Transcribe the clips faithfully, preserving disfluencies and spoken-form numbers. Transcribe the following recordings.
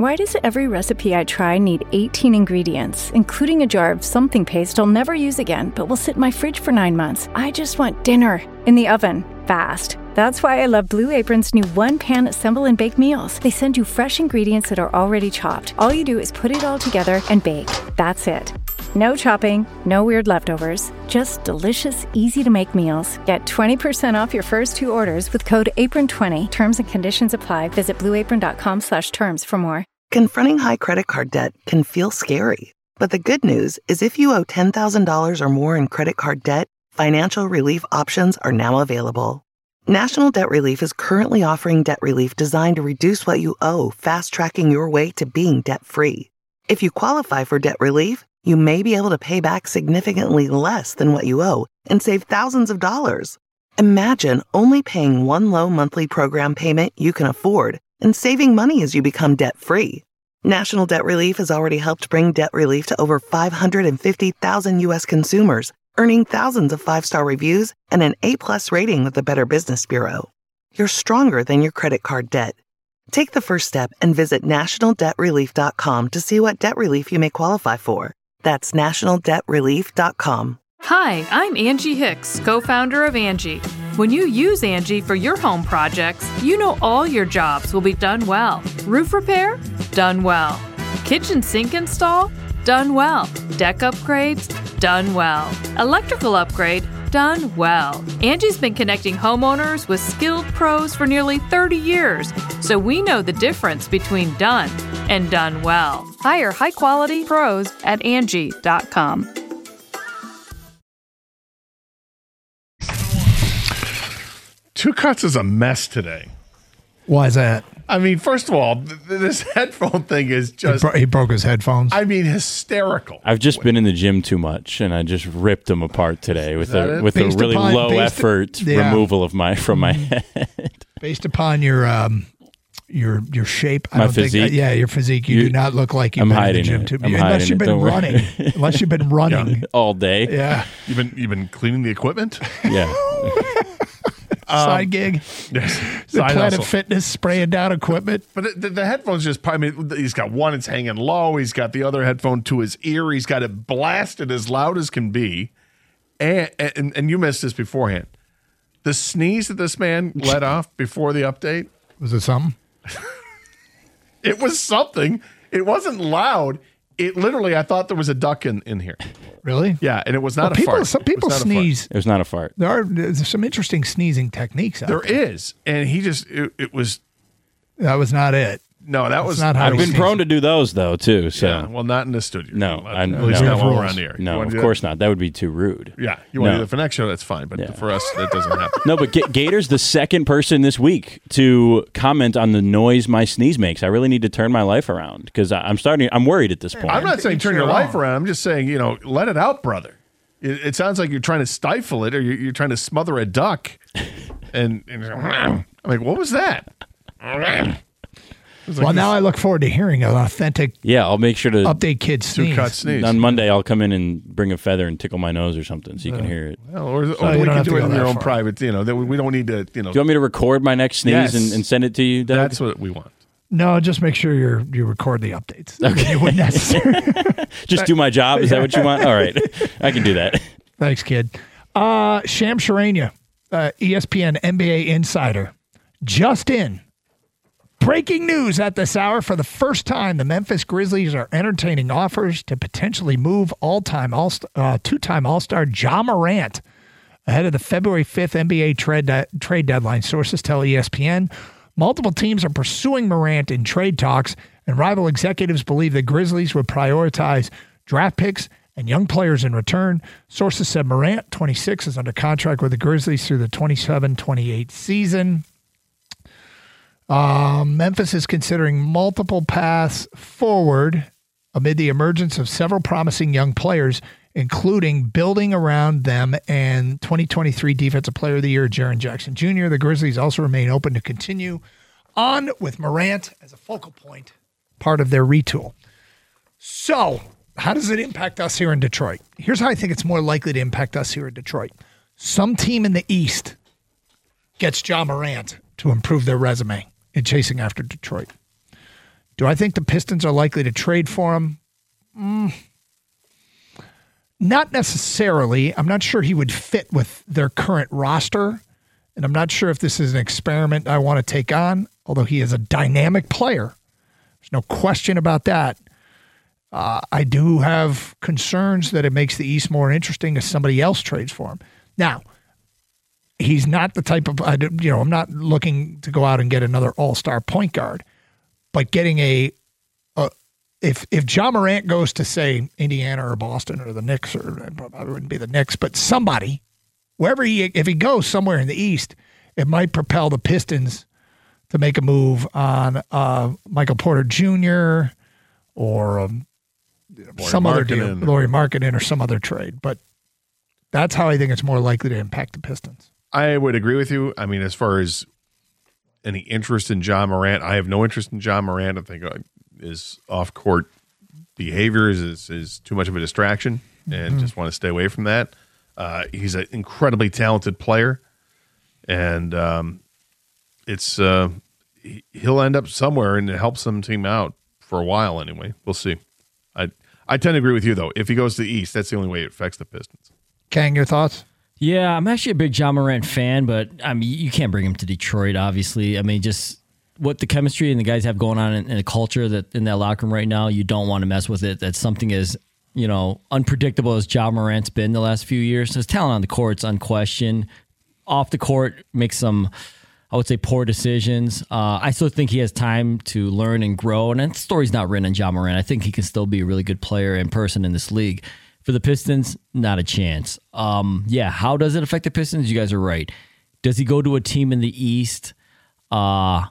Why does every recipe I try need eighteen ingredients, including a jar of something paste I'll never use again, but will sit in my fridge for nine months? I just want dinner in the oven, fast. That's why I love Blue Apron's new one-pan assemble and bake meals. They send you fresh ingredients that are already chopped. All you do is put it all together and bake. That's it. No chopping, no weird leftovers, just delicious, easy-to-make meals. Get twenty percent off your first two orders with code apron twenty. Terms and conditions apply. Visit blueapron.com slash terms for more. Confronting high credit card debt can feel scary. But the good news is if you owe ten thousand dollars or more in credit card debt, financial relief options are now available. National Debt Relief is currently offering debt relief designed to reduce what you owe, fast-tracking your way to being debt-free. If you qualify for debt relief, you may be able to pay back significantly less than what you owe and save thousands of dollars. Imagine only paying one low monthly program payment you can afford and saving money as you become debt-free. National Debt Relief has already helped bring debt relief to over five hundred fifty thousand U S consumers, earning thousands of five-star reviews and an A-plus rating with the Better Business Bureau. You're stronger than your credit card debt. Take the first step and visit national debt relief dot com to see what debt relief you may qualify for. That's national debt relief dot com. Hi, I'm Angie Hicks, co-founder of Angie. When you use Angie for your home projects, you know all your jobs will be done well. Roof repair? Done well. Kitchen sink install? Done well. Deck upgrades? Done well. Electrical upgrade? Done well. Angie's been connecting homeowners with skilled pros for nearly thirty years, so we know the difference between done and done well. Hire high-quality pros at Angie dot com. Two Cuts is a mess today. Why is that? I mean, first of all, th- this headphone thing is just... He, bro- he broke his headphones. I mean, hysterical. I've just been in the gym too much, and I just ripped them apart today with a it? with Based a really upon- low based- effort yeah. removal of my from my head. Based upon your um, your your shape, I My don't physique? think. Yeah, your physique. You, You- do not look like you've I'm been in the hiding gym it. too. I'm Unless hiding you've it, been don't worry. running. Unless you've been running. all day. Yeah. You've been you've been cleaning the equipment? Yeah. Side gig. Yes. The Side Planet hustle. Fitness spraying down equipment. But the, the headphones just, I mean, he's got one that's hanging low. He's got the other headphone to his ear. He's got it blasted as loud as can be. And, and, and you missed this beforehand. The sneeze that this man let off before the update, Was it something? it was something. It wasn't loud. It literally, I thought there was a duck in, in here. Really? Yeah, and it was not Well, a people, fart. Some It was people not a fart. sneeze. It was not a fart. There are there's some interesting sneezing techniques out There there. is. And he just, it, it was, That was not it. no, that That's was not how I've he been sneezes. prone to do those though too. So Yeah, well, not in the studio. No, At I- least no. not while Rules. we're on the air. You no, wanna of do course that? not. That would be too rude. Yeah, you want to No. do that for next show? That's fine, but Yeah. for us, that doesn't happen. No, but G- Gator's the second person this week to comment on the noise my sneeze makes. I really need to turn my life around because I'm starting. I'm worried at this point. I'm not saying Each turn your their life own. around. I'm just saying, you know, let it out, brother. It, it sounds like you're trying to stifle it, or you're, you're trying to smother a duck. And, and I'm like, what was that? It was like Well, now this I look forward to hearing an authentic Yeah, I'll make sure to update kid sneeze. two cut sneeze. on Monday. I'll come in and bring a feather and tickle my nose or something so you can hear it. Well, or, or you we don't can have do to it go in that your own far. private. You know, that we we don't need to. You know, Do you want me to record my next sneeze Yes. and, and send it to you, Doug? that's what we want. No, just make sure you're you record the updates. Okay. When necessary. Just do my job. Is that what you want? All right, I can do that. Thanks, kid. Uh, Sham Charania, uh, E S P N N B A insider, just in. Breaking news at this hour. For the first time, the Memphis Grizzlies are entertaining offers to potentially move all-time all uh, two-time All-Star Ja Morant ahead of the February fifth N B A trade de- trade deadline. Sources tell E S P N multiple teams are pursuing Morant in trade talks, and rival executives believe the Grizzlies would prioritize draft picks and young players in return. Sources said Morant, twenty-six, is under contract with the Grizzlies through the twenty-seven twenty-eight season. Um, Memphis is considering multiple paths forward amid the emergence of several promising young players, including building around them and twenty twenty-three Defensive Player of the Year, Jaren Jackson Junior The Grizzlies also remain open to continue on with Morant as a focal point, part of their retool. So, how does it impact us here in Detroit? Here's how I think it's more likely to impact us here in Detroit. Some team in the East gets Ja Morant to improve their resume in chasing after Detroit. Do I think the Pistons are likely to trade for him? Mm, not necessarily. I'm not sure he would fit with their current roster, and I'm not sure if this is an experiment I want to take on, although he is a dynamic player. There's no question about that. Uh, I do have concerns that it makes the East more interesting if somebody else trades for him. Now, he's not the type of, I you know, I'm not looking to go out and get another all-star point guard, but getting a, a if if Ja Morant goes to, say, Indiana or Boston or the Knicks, or it probably wouldn't be the Knicks, but somebody, wherever he, if he goes somewhere in the East, it might propel the Pistons to make a move on uh, Michael Porter Junior or um, some other deal, Lauri Markkanen or some other trade. But that's how I think it's more likely to impact the Pistons. I would agree with you. I mean, as far as any interest in Ja Morant, I have no interest in Ja Morant. I think uh, his off-court behavior is, is, is too much of a distraction, and mm-hmm. just want to stay away from that. Uh, he's an incredibly talented player, and um, it's uh, he, he'll end up somewhere and it helps some team out for a while anyway. We'll see. I I tend to agree with you, though. If he goes to the East, that's the only way it affects the Pistons. Kang, your thoughts? Yeah, I'm actually a big Ja Morant fan, but I mean, you can't bring him to Detroit, obviously. I mean, just what the chemistry and the guys have going on in, in the culture that in that locker room right now, you don't want to mess with it. That's something as, you know, unpredictable as Ja Morant's been the last few years. His talent on the court's unquestioned. Off the court, makes some, I would say, poor decisions. Uh, I still think he has time to learn and grow, and the story's not written on Ja Morant. I think he can still be a really good player and person in this league. For the Pistons, not a chance. Um, yeah, how does it affect the Pistons? You guys are right. Does he go to a team in the East? Uh,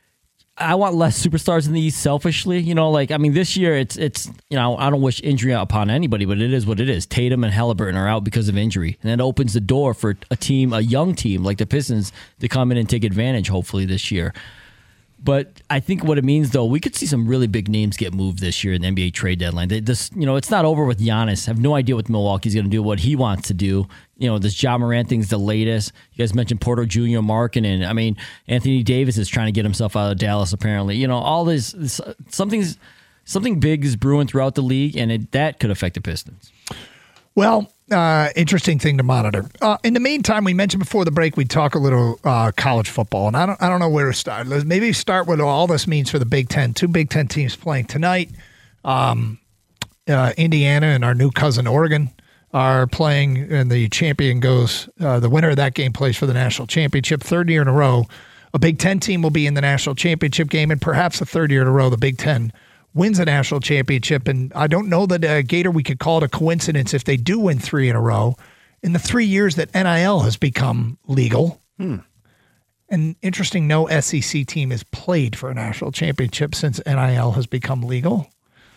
I want less superstars in the East selfishly. You know, like, I mean, this year, it's, it's you know, I don't wish injury upon anybody, but it is what it is. Tatum and Halliburton are out because of injury. And that opens the door for a team, a young team like the Pistons, to come in and take advantage, hopefully, this year. But I think what it means, though, we could see some really big names get moved this year in the N B A trade deadline. They, this, you know, it's not over with Giannis. I have no idea what Milwaukee's going to do, what he wants to do. You know, this Ja Morant thing's the latest. You guys mentioned Porter Junior, Markkanen. I mean, Anthony Davis is trying to get himself out of Dallas, apparently. You know, all this, this something's something big is brewing throughout the league, and it, that could affect the Pistons. Well, uh, interesting thing to monitor. Uh, in the meantime, we mentioned before the break we'd talk a little uh, college football, and I don't I don't know where to start. Let's maybe start with what all this means for the Big Ten. Two Big Ten teams playing tonight. Um, uh, Indiana and our new cousin Oregon are playing, and the champion goes, uh, the winner of that game plays for the national championship. Third year in a row, a Big Ten team will be in the national championship game, and perhaps the third year in a row, the Big Ten wins a national championship. And I don't know that, uh, Gator, we could call it a coincidence if they do win three in a row in the three years that N I L has become legal. Hmm. And interesting, no S E C team has played for a national championship since N I L has become legal.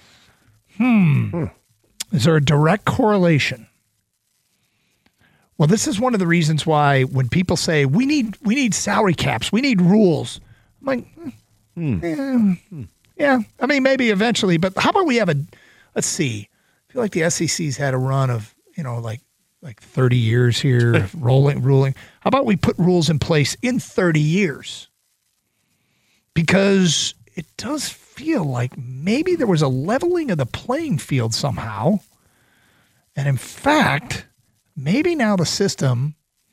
Hmm. hmm. Is there a direct correlation? Well, this is one of the reasons why when people say we need we need salary caps, we need rules, I'm like, hmm. eh, hmm. Yeah, I mean, maybe eventually, but how about we have a, let's see, I feel like the S E C's had a run of, you know, like like thirty years here, rolling, ruling. How about we put rules in place in thirty years? Because it does feel like maybe there was a leveling of the playing field somehow. And in fact, maybe now the system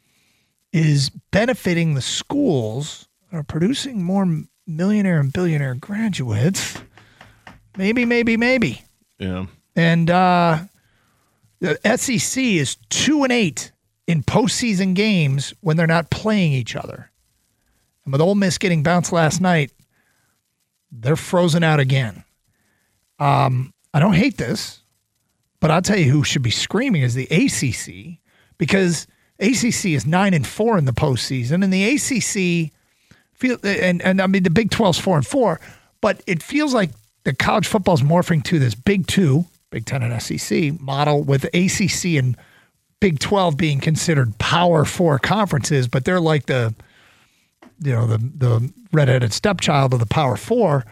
is benefiting the schools that are producing more millionaire and billionaire graduates. Maybe, maybe, maybe. Yeah. And uh, the S E C is two and eight in postseason games when they're not playing each other. And with Ole Miss getting bounced last night, they're frozen out again. Um, I don't hate this, but I'll tell you who should be screaming is the A C C, because A C C is nine and four in the postseason, and the A C C feel and and I mean the Big twelve's four and four, but it feels like the college football is morphing to this Big Two, Big Ten and S E C model, with A C C and Big twelve being considered Power Four conferences, but they're like the you know the the redheaded stepchild of the Power Four,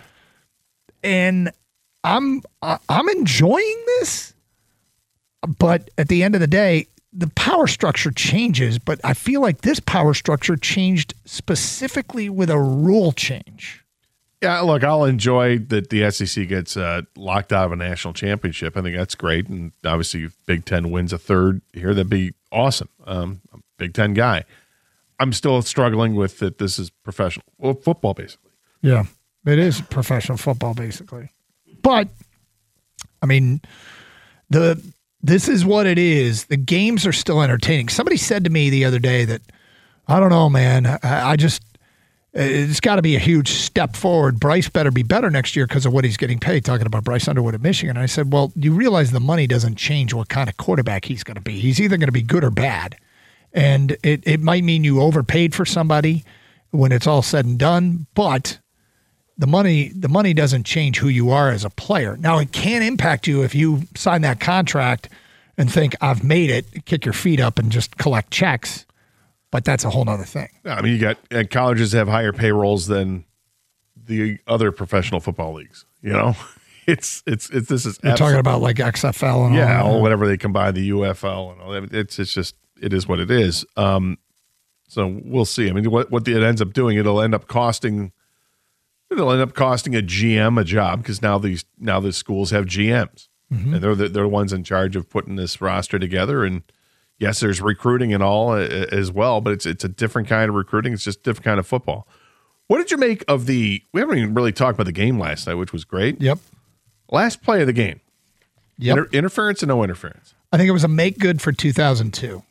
and I'm I'm enjoying this, but at the end of the day, the power structure changes, but I feel like this power structure changed specifically with a rule change. Yeah, look, I'll enjoy that the S E C gets uh, locked out of a national championship. I think that's great. And obviously, if Big Ten wins a third here, that'd be awesome. Um, I'm a Big Ten guy. I'm still struggling with that this is professional well, football, basically. Yeah, it is professional football, basically. But, I mean, the this is what it is. The games are still entertaining. Somebody said to me the other day that, I don't know, man, I, I just, it's got to be a huge step forward. Bryce better be better next year because of what he's getting paid, talking about Bryce Underwood at Michigan. And I said, well, you realize the money doesn't change what kind of quarterback he's going to be. He's either going to be good or bad. And it, it might mean you overpaid for somebody when it's all said and done, but the money the money doesn't change who you are as a player. Now, it can impact you if you sign that contract and think, I've made it, kick your feet up and just collect checks. But that's a whole nother thing. I mean, you got and colleges have higher payrolls than the other professional football leagues. You know, it's it's it's this is you're talking about like X F L and yeah, all or whatever they combine, the U F L and all that. It's it's just it is what it is. Um, so we'll see. I mean, what what the, it ends up doing, it'll end up costing. It'll end up costing a G M a job because now these now the schools have G Ms mm-hmm. and they're the, they're the ones in charge of putting this roster together. And yes, there's recruiting and all uh, as well, but it's it's a different kind of recruiting. It's just a different kind of football. What did you make of the? We haven't even really talked about the game last night, which was great. Yep. Last play of the game. Yep. Inter- interference and no interference. I think it was a make good for two thousand two.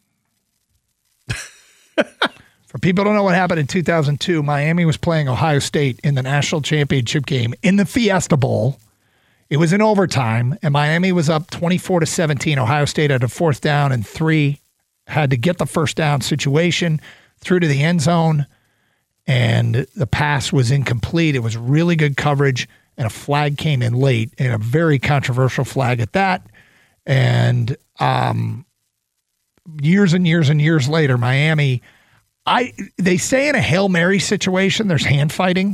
For people who don't know what happened in two thousand two, Miami was playing Ohio State in the national championship game in the Fiesta Bowl. It was in overtime, and Miami was up twenty-four to seventeen. Ohio State had a fourth down and three, had to get the first down situation through to the end zone, and the pass was incomplete. It was really good coverage, and a flag came in late, and a very controversial flag at that. And um, years and years and years later, Miami... I they say in a Hail Mary situation, there's hand fighting.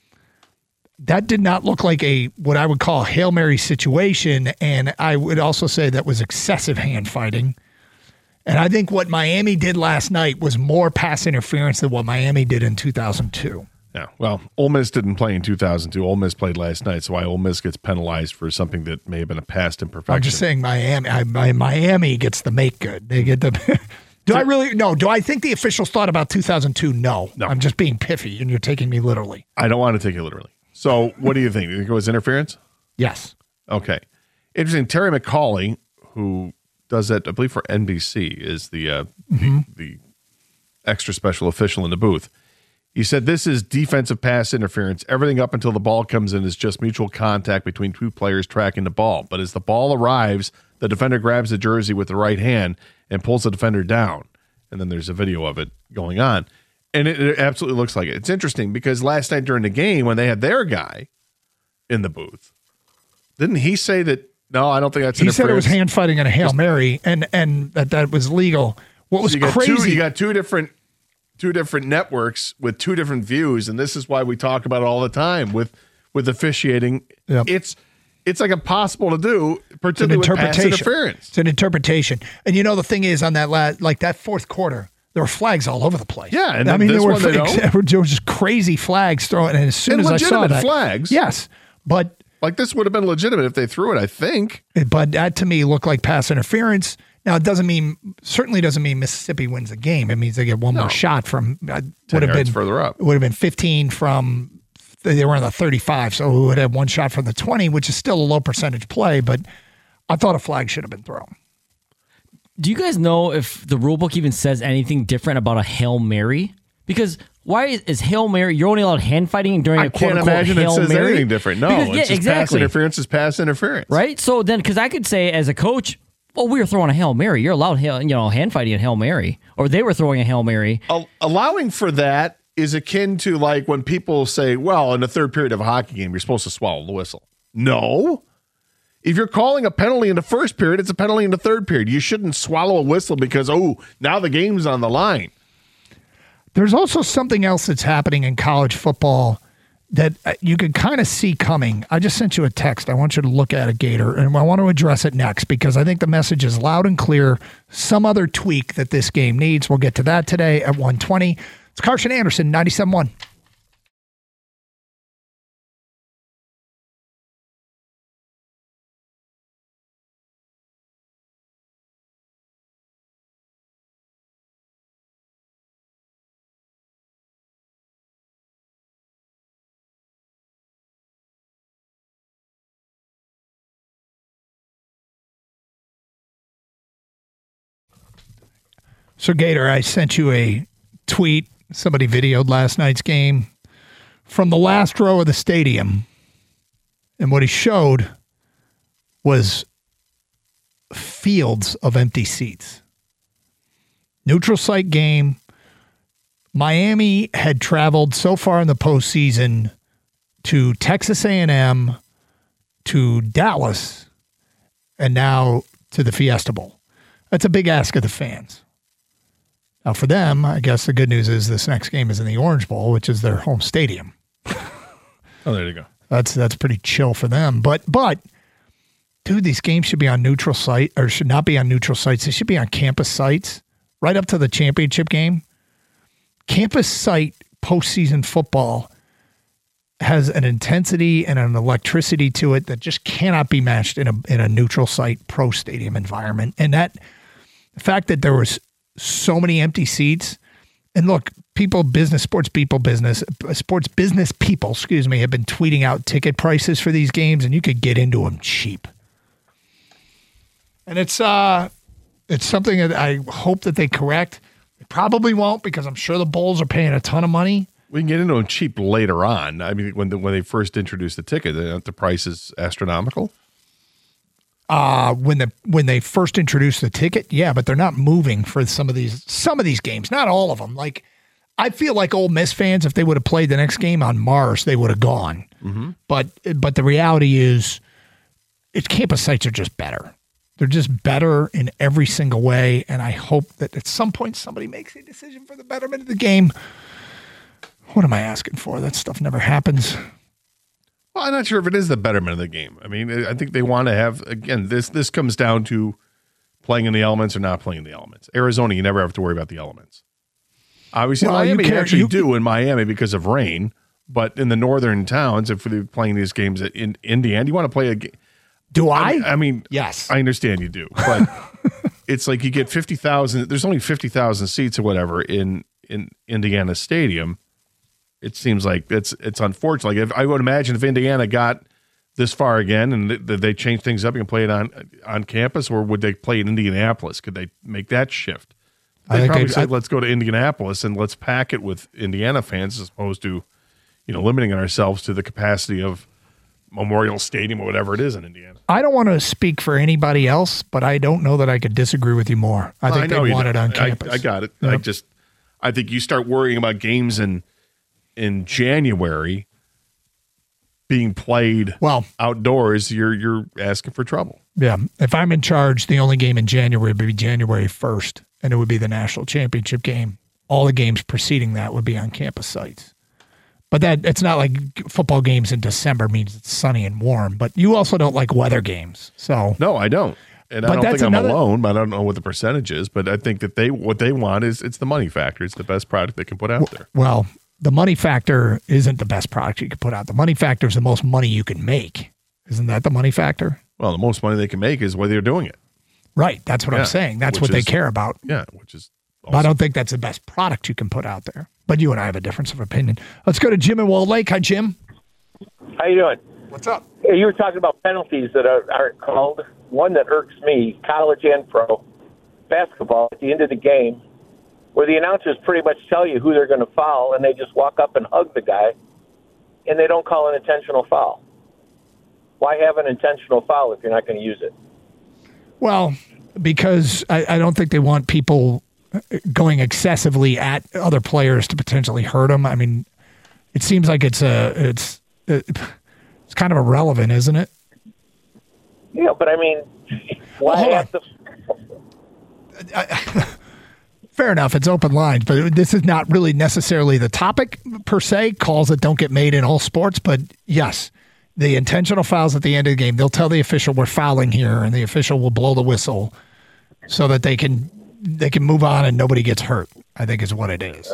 That did not look like a what I would call a Hail Mary situation, and I would also say that was excessive hand fighting. And I think what Miami did last night was more pass interference than what Miami did in two thousand two. Yeah, well, Ole Miss didn't play in two thousand two. Ole Miss played last night, so why Ole Miss gets penalized for something that may have been a past imperfection. I'm just saying Miami. I, I, Miami gets the make good. They get the. Do I really? No. Do I think the officials thought about two thousand two? No. No. I'm just being piffy, and you're taking me literally. I don't want to take it literally. So what do you think? Do you think it was interference? Yes. Okay. Interesting. Terry McCauley, who does that, I believe, for N B C, is the, uh, mm-hmm. the the extra special official in the booth. He said this is defensive pass interference. Everything up until the ball comes in is just mutual contact between two players tracking the ball. But as the ball arrives, the defender grabs the jersey with the right hand and pulls the defender down. And then there's a video of it going on. And it, it absolutely looks like it. It's interesting because last night during the game, when they had their guy in the booth, didn't he say that, no, I don't think that's he interference? He said it was hand fighting and a Hail Mary and, and that that was legal. What was so you got crazy? Two, you got two different two different networks with two different views, and this is why we talk about it all the time with, with officiating. Yep. It's It's like impossible to do, particularly with pass interference. It's an interpretation. And you know, the thing is on that last, like that fourth quarter, there were flags all over the place. Yeah. And I mean, this there were, one they don't. there were just crazy flags thrown. And as soon and as I saw that. flags. Yes. But. Like this would have been legitimate if they threw it, I think. But that to me looked like pass interference. Now, it doesn't mean, certainly doesn't mean Mississippi wins the game. It means they get one no. more shot from, uh, would have been further up. It would have been fifteen from, they were on the thirty-five, so we would have one shot from the twenty, which is still a low percentage play, but I thought a flag should have been thrown. Do you guys know if the rule book even says anything different about a Hail Mary? Because why is, is Hail Mary, you're only allowed hand fighting during a I quote can't imagine Hail it says Mary? anything different. No, because, it's yeah, just exactly. pass interference is pass interference. Right? So then, because I could say as a coach, well, we were throwing a Hail Mary. You're allowed, you know, hand fighting a Hail Mary. Or they were throwing a Hail Mary. Al- allowing for that is akin to like when people say, well, in the third period of a hockey game, you're supposed to swallow the whistle. No. If you're calling a penalty in the first period, it's a penalty in the third period. You shouldn't swallow a whistle because, oh, now the game's on the line. There's also something else that's happening in college football that you can kind of see coming. I just sent you a text. I want you to look at it, Gator, and I want to address it next because I think the message is loud and clear. Some other tweak that this game needs. We'll get to that today at one twenty. It's Karsch and Anderson, ninety-seven point one. So, Gator, I sent you a tweet. Somebody videoed last night's game from the last row of the stadium. And what he showed was fields of empty seats. Neutral site game. Miami had traveled so far in the postseason to Texas A and M, to Dallas, and now to the Fiesta Bowl. That's a big ask of the fans. Now, for them, I guess the good news is this next game is in the Orange Bowl, which is their home stadium. Oh, there you go. That's that's pretty chill for them. But, but, dude, these games should be on neutral site, or should not be on neutral sites. They should be on campus sites, right up to the championship game. Campus site postseason football has an intensity and an electricity to it that just cannot be matched in a in a neutral site pro stadium environment. And that the fact that there was so many empty seats, and look, people, business, sports people, business, sports business people, excuse me, have been tweeting out ticket prices for these games, and you could get into them cheap. And it's uh, it's something that I hope that they correct. They probably won't, because I'm sure the Bulls are paying a ton of money. We can get into them cheap later on. I mean, when the, when they first introduced the ticket, the, the price is astronomical. Uh, when the when they first introduced the ticket, yeah, but they're not moving for some of these some of these games, not all of them. Like, I feel like Ole Miss fans, if they would have played the next game on Mars, they would have gone. Mm-hmm. But but the reality is, it's campus sites are just better. They're just better in every single way, and I hope that at some point somebody makes a decision for the betterment of the game. What am I asking for? That stuff never happens. Well, I'm not sure if it is the betterment of the game. I mean, I think they want to have, again, this this comes down to playing in the elements or not playing in the elements. Arizona, you never have to worry about the elements. Obviously, well, Miami you actually you, do in Miami because of rain, but in the northern towns, if they're playing these games in Indiana, you want to play a game. Do I? I mean, I mean, yes. I understand you do, but it's like you get fifty thousand, there's only fifty thousand seats or whatever in, in Indiana Stadium. It seems like it's it's unfortunate. Like if, I would imagine if Indiana got this far again and th- they change things up, you can play it on on campus, or would they play in Indianapolis? Could they make that shift? They'd probably say, I, let's go to Indianapolis and let's pack it with Indiana fans as opposed to, you know, limiting ourselves to the capacity of Memorial Stadium or whatever it is in Indiana. I don't want to speak for anybody else, but I don't know that I could disagree with you more. I think well, I they want it on I, campus. I got it. Yep. I just, I think you start worrying about games in in January being played well outdoors, you're you're asking for trouble. Yeah. If I'm in charge, the only game in January would be January first, and it would be the national championship game. All the games preceding that would be on campus sites. But that it's not like football games in December means it's sunny and warm. But you also don't like weather games. So no, I don't. And but I don't think another, I'm alone, but I don't know what the percentage is. But I think that they what they want is it's the money factor. It's the best product they can put out there. Well, the money factor isn't the best product you can put out. The money factor is the most money you can make. Isn't that the money factor? Well, the most money they can make is whether you're doing it. Right. That's what yeah, I'm saying. That's what is, they care about. Yeah, which is awesome. But I don't think that's the best product you can put out there. But you and I have a difference of opinion. Let's go to Jim in Walled Lake. Hi, Jim. How you doing? What's up? Hey, you were talking about penalties that are, aren't called. One that irks me, college and pro, basketball at the end of the game, where the announcers pretty much tell you who they're going to foul, and they just walk up and hug the guy, and they don't call an intentional foul. Why have an intentional foul if you're not going to use it? Well, because I, I don't think they want people going excessively at other players to potentially hurt them. I mean, it seems like it's a it's it's kind of irrelevant, isn't it? Yeah, but I mean, why well, have to? I, Fair enough. It's open lines, but this is not really necessarily the topic per se. Calls that don't get made in all sports, but yes, the intentional fouls at the end of the game. They'll tell the official we're fouling here, and the official will blow the whistle so that they can they can move on and nobody gets hurt. I think is what it is.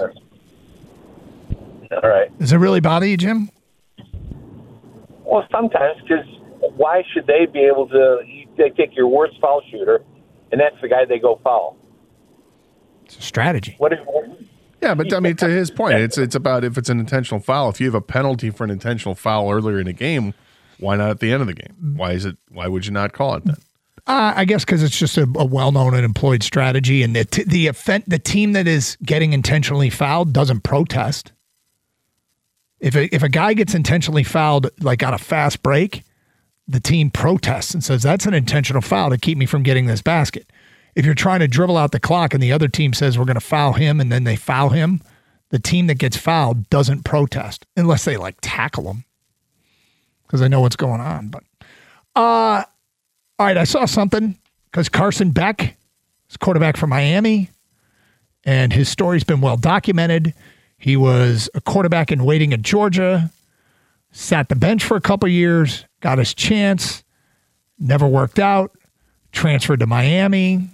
All right. Does it really bother you, Jim? Well, sometimes, because why should they be able to? They take your worst foul shooter, and that's the guy they go foul. It's a strategy. What if, yeah, but I mean, to his point, it's it's about if it's an intentional foul. If you have a penalty for an intentional foul earlier in a game, why not at the end of the game? Why is it? Why would you not call it then? Uh, I guess because it's just a, a well-known and employed strategy, and the t- the offend- the team that is getting intentionally fouled doesn't protest. If a, if a guy gets intentionally fouled, like on a fast break, the team protests and says, that's an intentional foul to keep me from getting this basket. If you're trying to dribble out the clock and the other team says we're going to foul him and then they foul him, the team that gets fouled doesn't protest unless they like tackle him because they know what's going on. But uh, all right, I saw something because Carson Beck is quarterback for Miami, and his story's been well documented. He was a quarterback in waiting at Georgia, sat the bench for a couple years, got his chance, never worked out, transferred to Miami,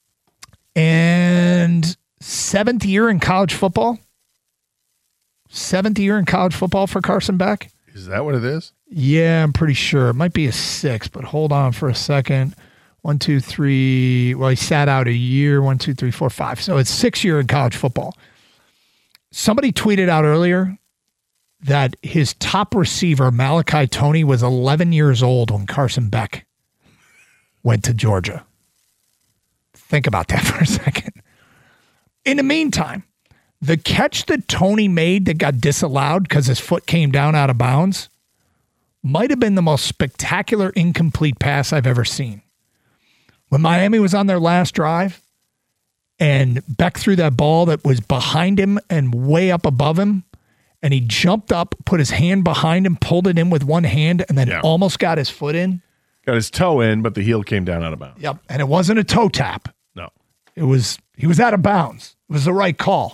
and seventh year in college football. Seventh year in college football for Carson Beck. Is that what it is? Yeah, I'm pretty sure. It might be a six, but hold on for a second. One, two, three. Well, he sat out a year. One, two, three, four, five. So it's six year in college football. Somebody tweeted out earlier that his top receiver, Malachi Toney, was eleven years old when Carson Beck went to Georgia. Think about that for a second. In the meantime, the catch that Toney made that got disallowed because his foot came down out of bounds might have been the most spectacular incomplete pass I've ever seen. When Miami was on their last drive and Beck threw that ball that was behind him and way up above him, and he jumped up, put his hand behind him, pulled it in with one hand, and then yeah. almost got his foot in. Got his toe in, but the heel came down out of bounds. Yep, and it wasn't a toe tap. No. It was, he was out of bounds. It was the right call.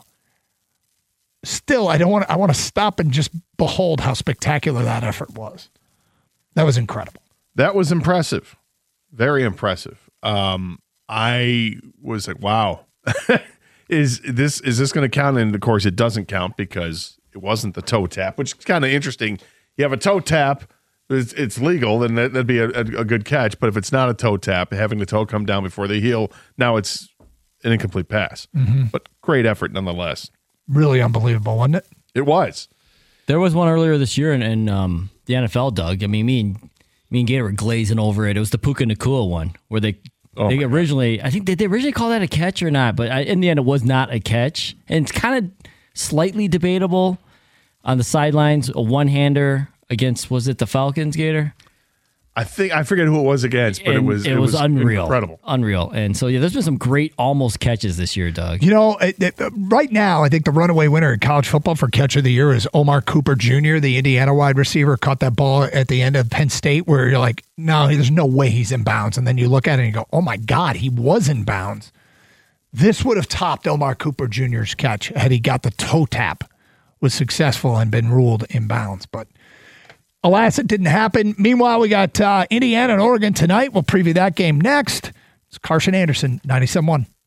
Still, I don't want to, I want to stop and just behold how spectacular that effort was. That was incredible. That was impressive. Very impressive. Um, I was like, wow. is this is this going to count? And of course, it doesn't count because it wasn't the toe tap, which is kind of interesting. You have a toe tap, it's, it's legal, then that, that'd be a, a, a good catch. But if it's not a toe tap, having the toe come down before the heel, now it's an incomplete pass. Mm-hmm. But great effort nonetheless. Really unbelievable, wasn't it? It was. There was one earlier this year in, in um, the N F L, Doug. I mean, me and me and Gator were glazing over it. It was the Puka Nacua one where they oh they originally, God. I think, did they originally call that a catch or not? But I, in the end, it was not a catch. And it's kind of slightly debatable on the sidelines. A one-hander against, was it the Falcons, Gator? I think I forget who it was against, but and it was it, it was, was unreal, incredible, unreal. And so yeah, there's been some great almost catches this year, Doug. You know, it, it, right now I think the runaway winner in college football for catch of the year is Omar Cooper Junior, the Indiana wide receiver. Caught that ball at the end of Penn State, where you're like, no, there's no way he's in bounds, and then you look at it and you go, oh my God, he was in bounds. This would have topped Omar Cooper Junior's catch had he got the toe tap, was successful and been ruled in bounds, but. Alas, it didn't happen. Meanwhile, we got uh, Indiana and Oregon tonight. We'll preview that game next. It's Carson Anderson, ninety-seven point one.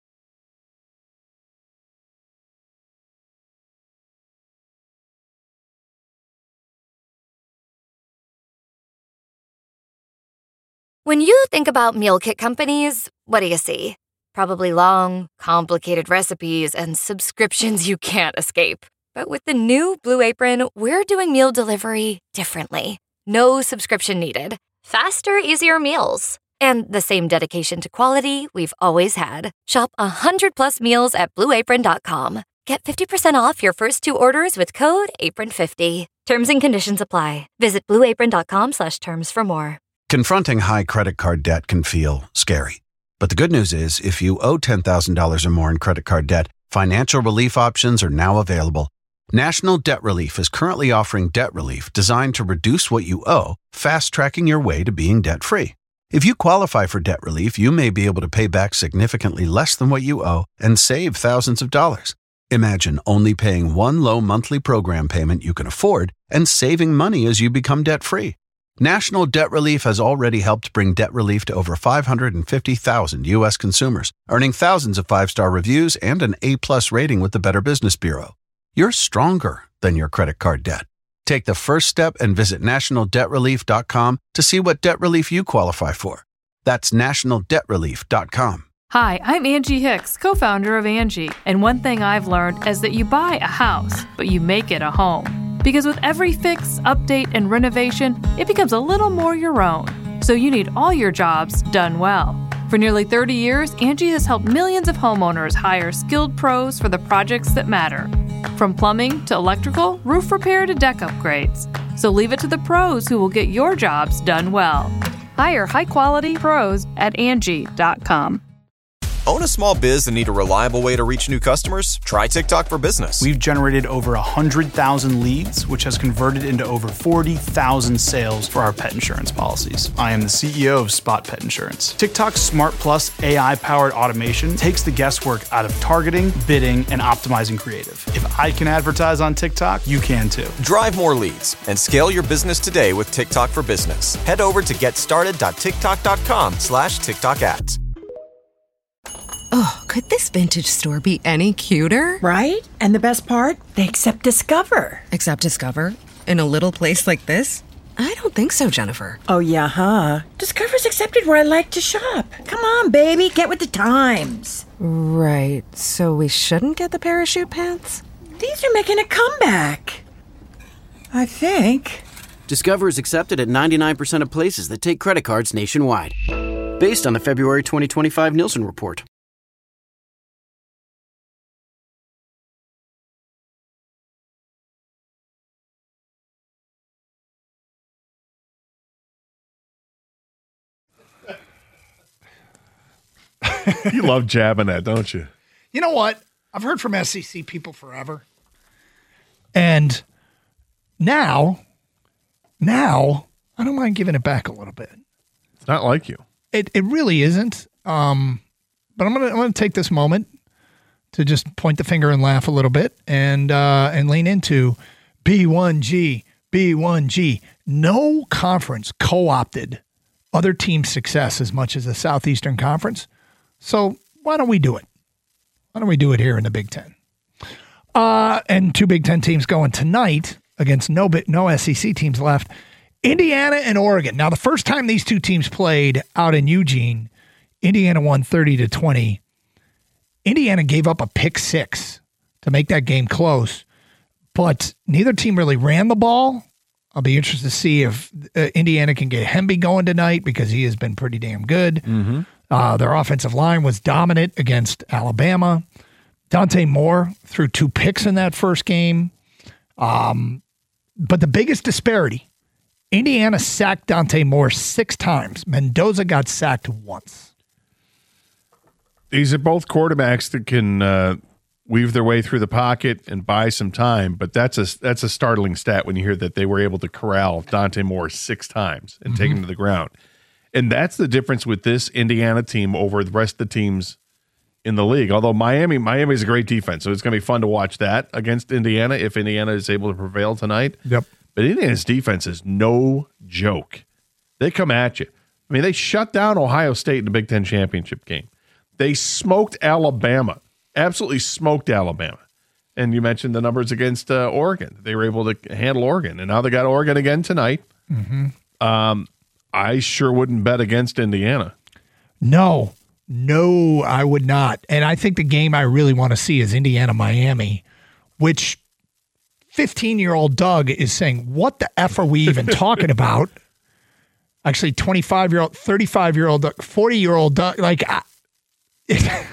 When you think about meal kit companies, what do you see? Probably long, complicated recipes and subscriptions you can't escape. But with the new Blue Apron, we're doing meal delivery differently. No subscription needed. Faster, easier meals. And the same dedication to quality we've always had. Shop one hundred plus meals at blue apron dot com. Get fifty percent off your first two orders with code apron fifty. Terms and conditions apply. Visit blue apron dot com slash terms for more. Confronting high credit card debt can feel scary. But the good news is, if you owe ten thousand dollars or more in credit card debt, financial relief options are now available. National Debt Relief is currently offering debt relief designed to reduce what you owe, fast-tracking your way to being debt-free. If you qualify for debt relief, you may be able to pay back significantly less than what you owe and save thousands of dollars. Imagine only paying one low monthly program payment you can afford and saving money as you become debt-free. National Debt Relief has already helped bring debt relief to over five hundred fifty thousand U S consumers, earning thousands of five-star reviews and an A plus rating with the Better Business Bureau. You're stronger than your credit card debt. Take the first step and visit national debt relief dot com to see what debt relief you qualify for. That's national debt relief dot com. Hi, I'm Angie Hicks, co-founder of Angie. And one thing I've learned is that you buy a house, but you make it a home. Because with every fix, update, and renovation, it becomes a little more your own. So you need all your jobs done well. For nearly thirty years, Angie has helped millions of homeowners hire skilled pros for the projects that matter. From plumbing to electrical, roof repair to deck upgrades. So leave it to the pros who will get your jobs done well. Hire high-quality pros at Angie dot com. Own a small biz and need a reliable way to reach new customers? Try TikTok for Business. We've generated over one hundred thousand leads, which has converted into over forty thousand sales for our pet insurance policies. I am the C E O of Spot Pet Insurance. TikTok's Smart Plus A I-powered automation takes the guesswork out of targeting, bidding, and optimizing creative. If I can advertise on TikTok, you can too. Drive more leads and scale your business today with TikTok for Business. Head over to getstarted.tiktok.com slash TikTok ads. Oh, could this vintage store be any cuter? Right? And the best part? They accept Discover. Accept Discover? In a little place like this? I don't think so, Jennifer. Oh, yeah, huh? Discover's accepted where I like to shop. Come on, baby, get with the times. Right, so we shouldn't get the parachute pants? These are making a comeback. I think. Discover is accepted at ninety-nine percent of places that take credit cards nationwide. Based on the February twenty twenty-five Nielsen report. You love jabbing that, don't you? You know what? I've heard from S E C people forever. And now, now, I don't mind giving it back a little bit. It's not like you. It it really isn't. Um, but I'm gonna I'm gonna take this moment to just point the finger and laugh a little bit and uh, and lean into B one G, B one G. No conference co-opted other teams' success as much as the Southeastern Conference. So why don't we do it? Why don't we do it here in the Big Ten? Uh, and two Big Ten teams going tonight against no no S E C teams left. Indiana and Oregon. Now, the first time these two teams played out in Eugene, Indiana won thirty to twenty. Indiana gave up a pick six to make that game close, but neither team really ran the ball. I'll be interested to see if uh, Indiana can get Hemby going tonight because he has been pretty damn good. Mm-hmm. Uh, their offensive line was dominant against Alabama. Dante Moore threw two picks in that first game. Um, but the biggest disparity, Indiana sacked Dante Moore six times. Mendoza got sacked once. These are both quarterbacks that can uh, weave their way through the pocket and buy some time, but that's a that's a startling stat when you hear that they were able to corral Dante Moore six times and mm-hmm. take him to the ground. And that's the difference with this Indiana team over the rest of the teams in the league. Although Miami, Miami is a great defense, so it's going to be fun to watch that against Indiana if Indiana is able to prevail tonight. Yep. But Indiana's defense is no joke. They come at you. I mean, they shut down Ohio State in the Big Ten championship game. They smoked Alabama, absolutely smoked Alabama. And you mentioned the numbers against uh, Oregon. They were able to handle Oregon, and now they got Oregon again tonight. Mm-hmm. Um, I sure wouldn't bet against Indiana. No, no, I would not. And I think the game I really want to see is Indiana-Miami, which fifteen-year-old Doug is saying, what the F are we even talking about? Actually, twenty-five-year-old, thirty-five-year-old Doug, forty-year-old Doug. Like, I, it,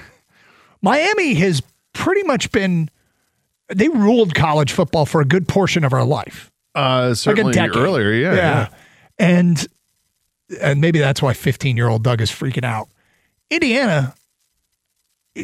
Miami has pretty much been, they ruled college football for a good portion of our life. Uh, certainly like earlier, yeah, yeah. yeah. And and maybe that's why fifteen-year-old Doug is freaking out. Indiana, if,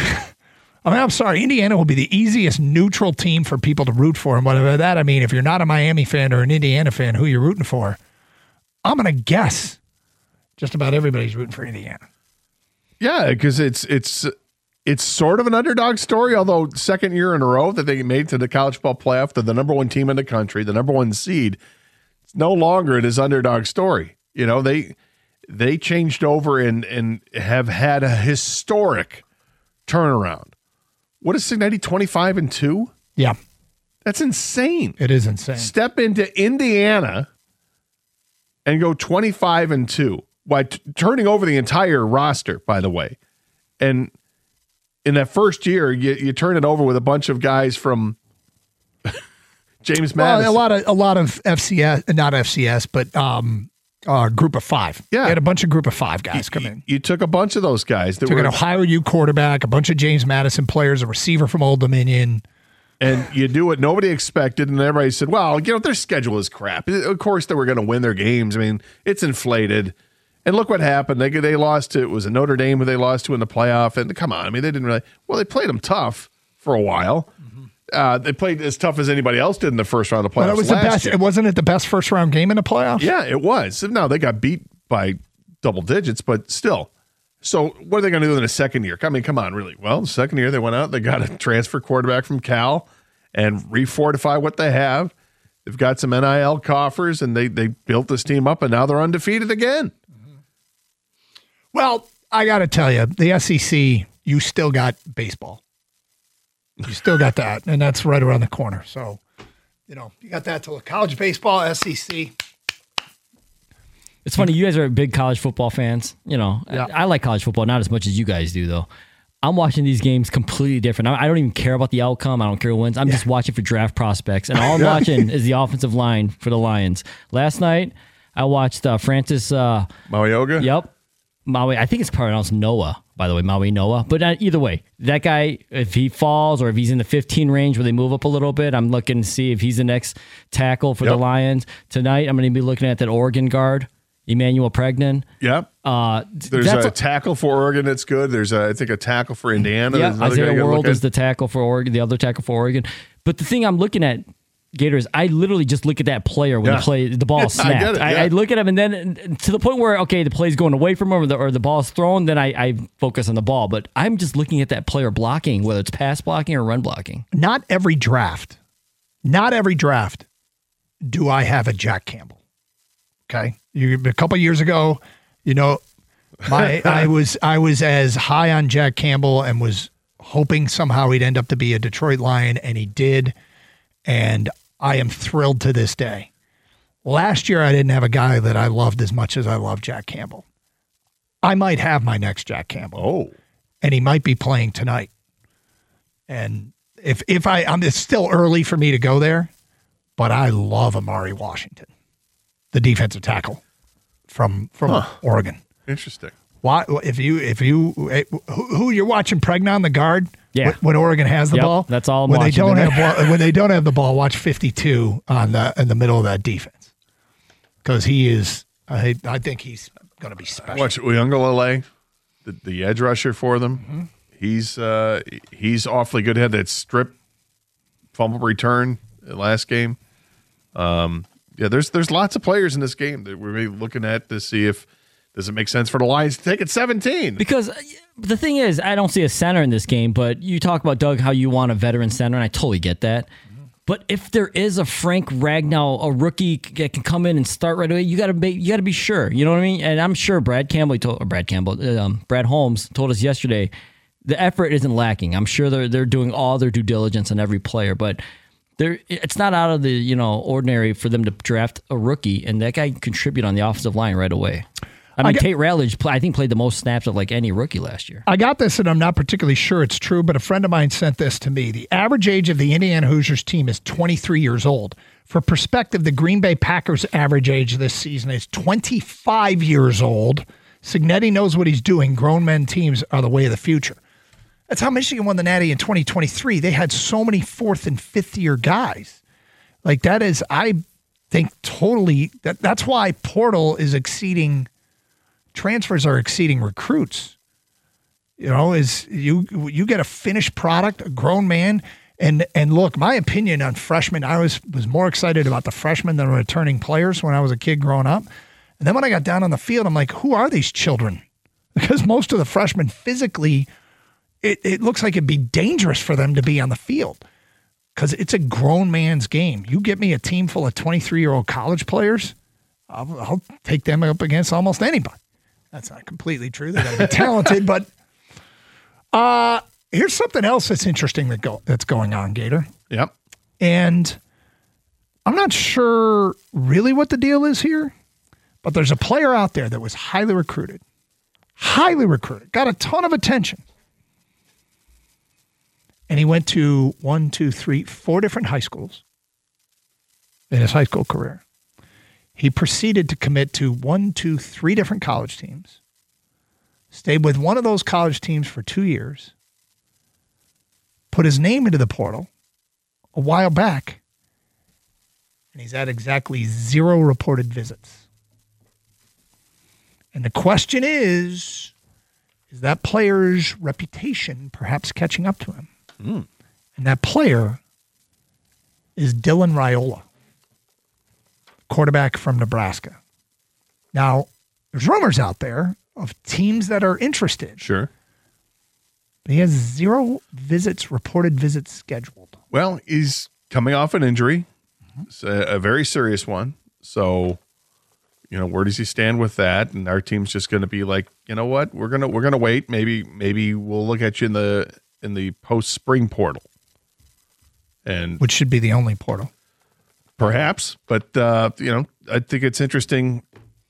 I mean, I'm sorry, Indiana will be the easiest neutral team for people to root for. And whatever that, I mean, if you're not a Miami fan or an Indiana fan, who you're rooting for, I'm going to guess just about everybody's rooting for Indiana. Yeah, because it's it's it's sort of an underdog story, although second year in a row that they made to the college football playoff, they're the number one team in the country, the number one seed. It's no longer this underdog story. You know, they they changed over and and have had a historic turnaround. What is Cincinnati, twenty-five and two? Yeah. That's insane. It is insane. Step into Indiana and go twenty-five and two. By t- turning over the entire roster, by the way. And in that first year, you, you turn it over with a bunch of guys from James Madison. Well, a lot of a lot of F C S, not F C S, but um, uh, group of five. Yeah. They had a bunch of group of five guys you, come you, in. You took a bunch of those guys. That took were, an Ohio U quarterback, a bunch of James Madison players, a receiver from Old Dominion. And you do what nobody expected, and everybody said, well, you know, their schedule is crap. Of course they were going to win their games. I mean, it's inflated. And look what happened. They they lost to, it was a Notre Dame who they lost to in the playoff. And come on, I mean, they didn't really, well, they played them tough for a while. Mm-hmm. Uh, they played as tough as anybody else did in the first round of the playoffs. Well, it was the best. Year. It wasn't it the best first round game in the playoffs? Yeah, it was. Now they got beat by double digits, but still. So what are they going to do in the second year? I mean, come on, really. Well, the second year they went out, they got a transfer quarterback from Cal and refortify what they have. They've got some N I L coffers, and they they built this team up, and now they're undefeated again. Mm-hmm. Well, I got to tell you, the S E C, you still got baseball. You still got that, and that's right around the corner. So, you know, you got that to college baseball, S E C. It's funny, you guys are big college football fans. You know, Yeah. I, I like college football, not as much as you guys do, though. I'm watching these games completely different. I, I don't even care about the outcome. I don't care who wins. I'm Yeah. just watching for draft prospects, and all I'm Yeah. watching is the offensive line for the Lions. Last night, I watched uh, Francis. Uh, Mauigoa? Yep. Maui. I think it's pronounced Noah, by the way, Maui Noah. But uh, either way, that guy, if he falls or if he's in the fifteen range where they move up a little bit, I'm looking to see if he's the next tackle for Yep. the Lions. Tonight, I'm going to be looking at that Oregon guard, Emmanuel Pregnan. Yep. Uh, There's that's a tackle for Oregon that's good. There's, a, I think, a tackle for Indiana. Yeah, There's another guy Isaiah you gotta World look is at. the tackle for Oregon, the other tackle for Oregon. But the thing I'm looking at, Gator, is I literally just look at that player when Yeah. the play the ball Yeah, I is snapped. get it, I, yeah. I look at him, and then to the point where okay, the play's going away from him, or the, or the ball's thrown. Then I, I focus on the ball. But I'm just looking at that player blocking, whether it's pass blocking or run blocking. Not every draft, not every draft do I have a Jack Campbell. Okay. You, a couple years ago, you know, my I was I was as high on Jack Campbell and was hoping somehow he'd end up to be a Detroit Lion, and he did. And I am thrilled to this day. Last year, I didn't have a guy that I loved as much as I love Jack Campbell. I might have my next Jack Campbell. Oh. And he might be playing tonight. And if if I, I'm, it's still early for me to go there, but I love Amari Washington, the defensive tackle from from Huh. Oregon. Interesting. Why, if you if you who, who you're watching Pregnon, the guard, Yeah. when, when Oregon has the Yep, ball, that's all I'm when watching they don't today. have ball, when they don't have the ball, watch fifty-two on the in the middle of that defense because he is. I I think he's going to be special. Watch Uyunglele, the, the edge rusher for them. Mm-hmm. He's uh, he's awfully good. Had that strip fumble return last game. Um, yeah, there's there's lots of players in this game that we're really looking at to see if does it make sense for the Lions to take it seventeen. Because uh, the thing is, I don't see a center in this game, but you talk about, Doug, how you want a veteran center, and I totally get that. But if there is a Frank Ragnow, a rookie that can come in and start right away, you got to be you got to be sure. You know what I mean? And I'm sure Brad Campbell told or Brad Campbell, um, Brad Holmes told us yesterday, the effort isn't lacking. I'm sure they're they're doing all their due diligence on every player, but there it's not out of the you know ordinary for them to draft a rookie and that guy can contribute on the offensive line right away. I mean, I got- Tate Ratledge, I think, played the most snaps of like any rookie last year. I got this, and I'm not particularly sure it's true, but a friend of mine sent this to me. The average age of the Indiana Hoosiers team is twenty-three years old. For perspective, the Green Bay Packers' average age this season is twenty-five years old. Signetti knows what he's doing. Grown men teams are the way of the future. That's how Michigan won the Natty in twenty twenty-three. They had so many fourth and fifth year guys. Like that is, I think, totally, that, that's why portal is exceeding transfers are exceeding recruits. You know, is you you get a finished product, a grown man, and and look, my opinion on freshmen, I was was more excited about the freshmen than returning players when I was a kid growing up. And then when I got down on the field, I'm like, who are these children? Because most of the freshmen physically, it, it looks like it'd be dangerous for them to be on the field. Because it's a grown man's game. You get me a team full of twenty-three-year-old college players, I'll, I'll take them up against almost anybody. That's not completely true. They got to be talented, but uh, here's something else that's interesting that go that's going on, Gator. Yep. And I'm not sure really what the deal is here, but there's a player out there that was highly recruited, highly recruited, got a ton of attention. And he went to one, two, three, four different high schools in his high school career. He proceeded to commit to one, two, three different college teams, stayed with one of those college teams for two years, put his name into the portal a while back, and he's had exactly zero reported visits. And the question is, is that player's reputation perhaps catching up to him? Mm. And that player is Dylan Raiola, quarterback from Nebraska. Now, there's rumors out there of teams that are interested. Sure. But he has zero visits, reported visits scheduled. Well, he's coming off an injury. Mm-hmm. It's a, a very serious one. So, you know, where does he stand with that? And our team's just going to be like, you know what? We're gonna we're gonna wait. Maybe maybe we'll look at you in the in the post spring portal. And which should be the only portal. Perhaps, but uh, you know, I think it's interesting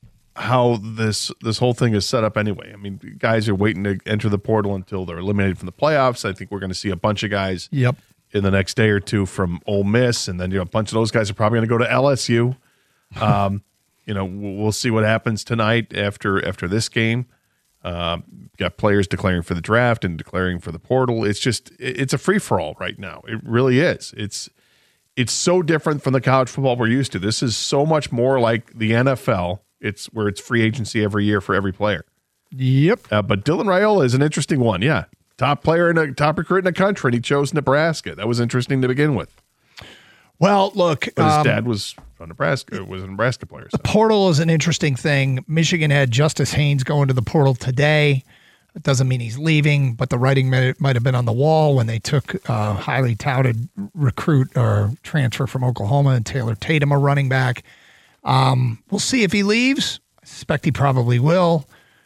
how this this whole thing is set up anyway. I mean, guys are waiting to enter the portal until they're eliminated from the playoffs. I think we're going to see a bunch of guys Yep. in the next day or two from Ole Miss, and then you know a bunch of those guys are probably going to go to L S U. Um, you know, we'll see what happens tonight after after this game. Uh, got players declaring for the draft and declaring for the portal. It's just it's a free for all right now. It really is. It's It's so different from the college football we're used to. This is so much more like the N F L. It's where it's free agency every year for every player. Yep. Uh, but Dylan Raiola is an interesting one. Yeah. Top player in a top recruit in the country, and he chose Nebraska. That was interesting to begin with. Well, look. But his um, dad was from Nebraska, was a Nebraska player. So. The portal is an interesting thing. Michigan had Justice Haynes go into the portal today. It doesn't mean he's leaving, but the writing might, might have been on the wall when they took a highly touted recruit or transfer from Oklahoma and Taylor Tatum, a running back. Um, we'll see if he leaves. I suspect he probably will.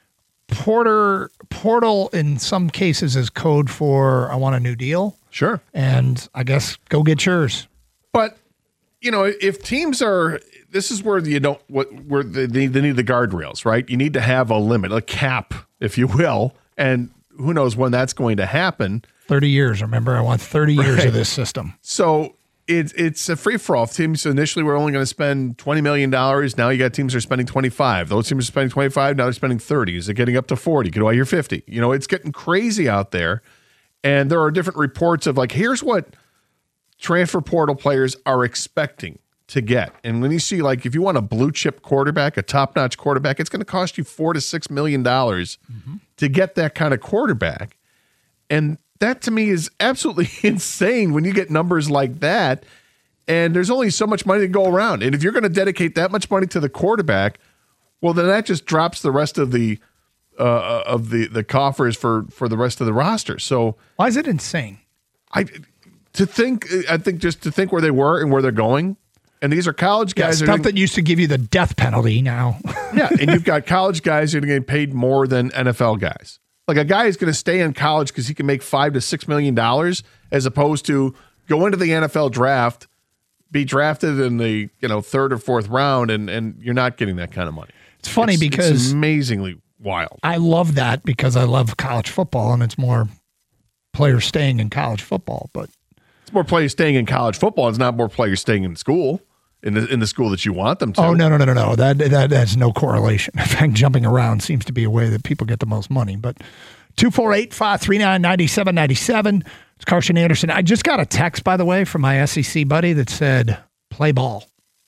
Porter portal in some cases is code for I want a new deal. Sure. And I guess go get yours. But, you know, if teams are, this is where you don't, what where they, they need the guardrails, right? You need to have a limit, a cap, if you will. And who knows when that's going to happen. thirty years. Remember, I want thirty years Right. of this system. So it's it's a free for all. Teams initially were only going to spend twenty million dollars. Now you got teams that are spending twenty-five. Those teams are spending twenty-five. Now they're spending thirty. Is it getting up to forty? Get away your fifty. You know, it's getting crazy out there. And there are different reports of like, here's what transfer portal players are expecting to get. And when you see, like, if you want a blue chip quarterback, a top notch quarterback, it's going to cost you four to six million dollars mm-hmm. to get that kind of quarterback. And that to me is absolutely insane when you get numbers like that. And there's only so much money to go around. And if you're going to dedicate that much money to the quarterback, well, then that just drops the rest of the uh, of the the coffers for for the rest of the roster. So why is it insane? I to think I think just to think where they were and where they're going. And these are college guys. Yeah, stuff that used to give you the death penalty now. Yeah, and you've got college guys who are getting paid more than N F L guys. Like a guy is going to stay in college because he can make five to six million dollars, as opposed to go into the N F L draft, be drafted in the you know third or fourth round, and and you're not getting that kind of money. It's funny it's, because it's amazingly wild. I love that because I love college football, and it's more players staying in college football. But it's more players staying in college football. It's not more players staying in school. In the in the school that you want them to. Oh no no no no no that that has no correlation. In fact, jumping around seems to be a way that people get the most money. But two four eight five three nine ninety seven ninety seven. It's Carson Anderson. I just got a text, by the way, from my S E C buddy that said play ball.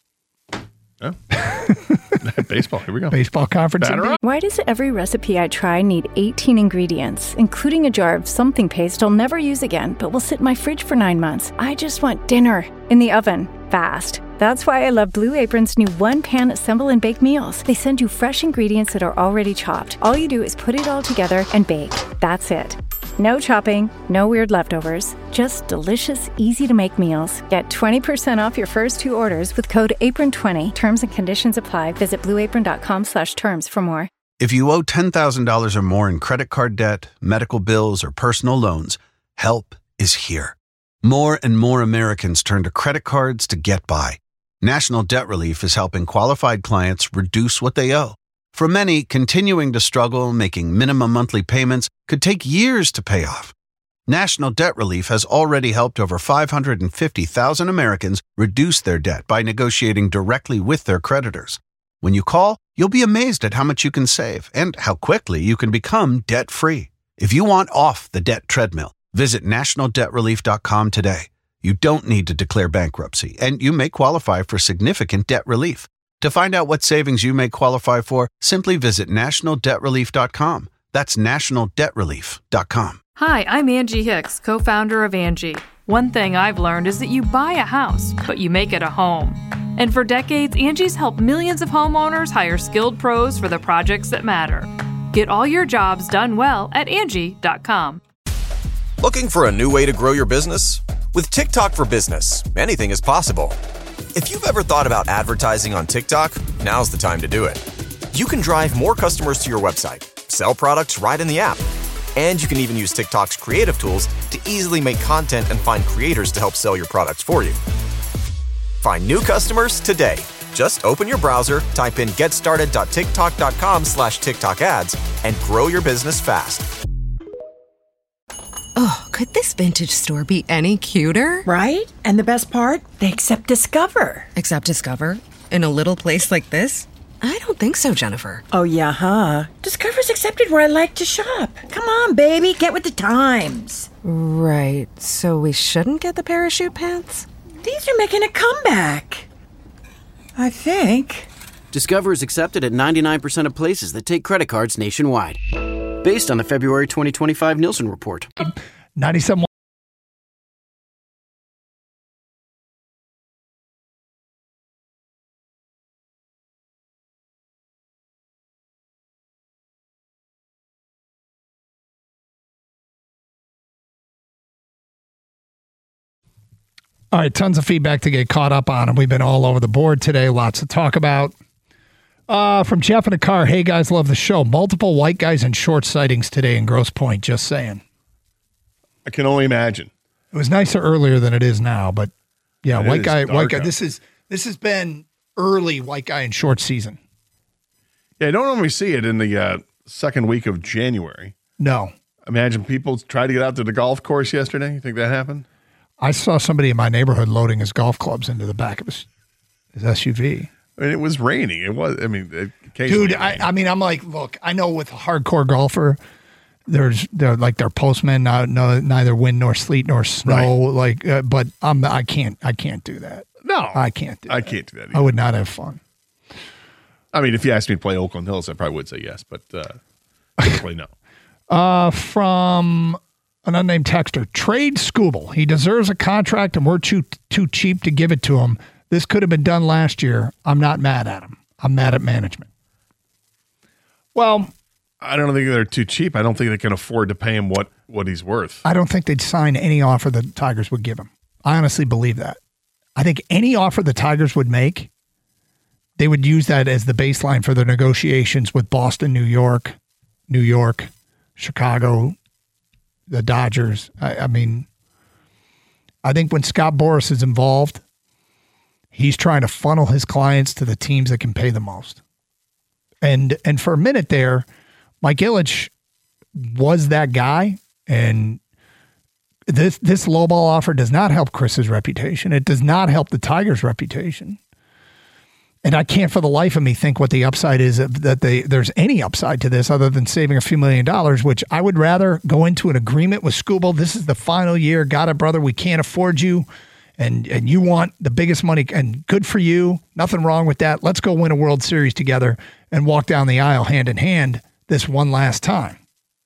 Oh. Baseball. Here we go. Baseball conference. Why does every recipe I try need eighteen ingredients, including a jar of something paste I'll never use again, but will sit in my fridge for nine months? I just want dinner in the oven, fast. That's why I love Blue Apron's new one-pan assemble and bake meals. They send you fresh ingredients that are already chopped. All you do is put it all together and bake. That's it. No chopping, no weird leftovers, just delicious, easy-to-make meals. Get twenty percent off your first two orders with code apron twenty. Terms and conditions apply. Visit blueapron.com slash terms for more. If you owe ten thousand dollars or more in credit card debt, medical bills, or personal loans, help is here. More and more Americans turn to credit cards to get by. National Debt Relief is helping qualified clients reduce what they owe. For many, continuing to struggle making minimum monthly payments could take years to pay off. National Debt Relief has already helped over five hundred fifty thousand Americans reduce their debt by negotiating directly with their creditors. When you call, you'll be amazed at how much you can save and how quickly you can become debt-free. If you want off the debt treadmill, visit national debt relief dot com today. You don't need to declare bankruptcy, and you may qualify for significant debt relief. To find out what savings you may qualify for, simply visit national debt relief dot com. That's national debt relief dot com. Hi, I'm Angie Hicks, co-founder of Angie. One thing I've learned is that you buy a house, but you make it a home. And for decades, Angie's helped millions of homeowners hire skilled pros for the projects that matter. Get all your jobs done well at Angie dot com. Looking for a new way to grow your business? With TikTok for Business, anything is possible. If you've ever thought about advertising on TikTok, now's the time to do it. You can drive more customers to your website, sell products right in the app, and you can even use TikTok's creative tools to easily make content and find creators to help sell your products for you. Find new customers today. Just open your browser, type in getstarted.tiktok.com slash TikTok ads, and grow your business fast. Oh, could this vintage store be any cuter? Right? And the best part? They accept Discover. Accept Discover? In a little place like this? I don't think so, Jennifer. Oh, yeah, huh? Discover's accepted where I like to shop. Come on, baby, get with the times. Right, so we shouldn't get the parachute pants? These are making a comeback. I think. Discover is accepted at ninety-nine percent of places that take credit cards nationwide. Based on the February twenty twenty-five Nielsen report. ninety-seven. All right, tons of feedback to get caught up on, and we've been all over the board today. Lots to talk about. Uh, from Jeff in a car, hey guys, love the show. Multiple white guys in short sightings today in Grosse Pointe, just saying. I can only imagine. It was nicer earlier than it is now, but yeah, It white is guy, dark white guy. out. This is this has been early white guy in short season. Yeah, I don't normally see it in the uh, second week of January. No. Imagine people tried to get out to the golf course yesterday. You think that happened? I saw somebody in my neighborhood loading his golf clubs into the back of his, his S U V. I mean, it was raining. It was, I mean, it occasionally Dude, I, I mean, I'm like, look, I know with a hardcore golfer, there's they're like their postmen, not, no, neither wind nor sleet nor snow. Like, uh, but I'm I can't I can't do that. No, I can't. Do I that. can't do that. I would not have fun. I mean, if you asked me to play Oakland Hills, I probably would say yes, but uh, typically no. Uh, from an unnamed texter, trade Scooble. He deserves a contract, and we're too too cheap to give it to him. This could have been done last year. I'm not mad at him. I'm mad at management. Well, I don't think they're too cheap. I don't think they can afford to pay him what, what he's worth. I don't think they'd sign any offer the Tigers would give him. I honestly believe that. I think any offer the Tigers would make, they would use that as the baseline for their negotiations with Boston, New York, New York, Chicago, the Dodgers. I, I mean, I think when Scott Boras is involved, he's trying to funnel his clients to the teams that can pay the most. And and for a minute there, Mike Ilitch was that guy. And this this lowball offer does not help Chris's reputation. It does not help the Tigers' reputation. And I can't for the life of me think what the upside is, that they there's any upside to this other than saving a few million dollars, which I would rather go into an agreement with Scooble. This is the final year. Got it, brother. We can't afford you. And and you want the biggest money, and good for you. Nothing wrong with that. Let's go win a World Series together and walk down the aisle hand in hand this one last time.